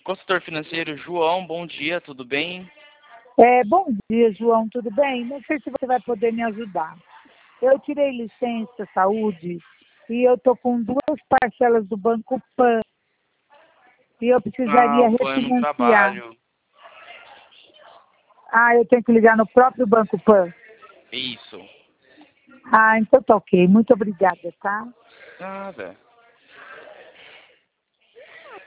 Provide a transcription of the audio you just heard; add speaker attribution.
Speaker 1: Consultor financeiro João, bom dia, tudo bem?
Speaker 2: Bom dia, João, tudo bem? Não sei se você vai poder me ajudar. Eu tirei licença saúde e eu estou com 2 parcelas do Banco Pan e eu precisaria
Speaker 1: O plano no
Speaker 2: refinanciar.
Speaker 1: trabalho.
Speaker 2: Eu tenho que ligar no próprio Banco Pan?
Speaker 1: Isso.
Speaker 2: Então tá ok. Muito obrigada, tá?
Speaker 1: Nada.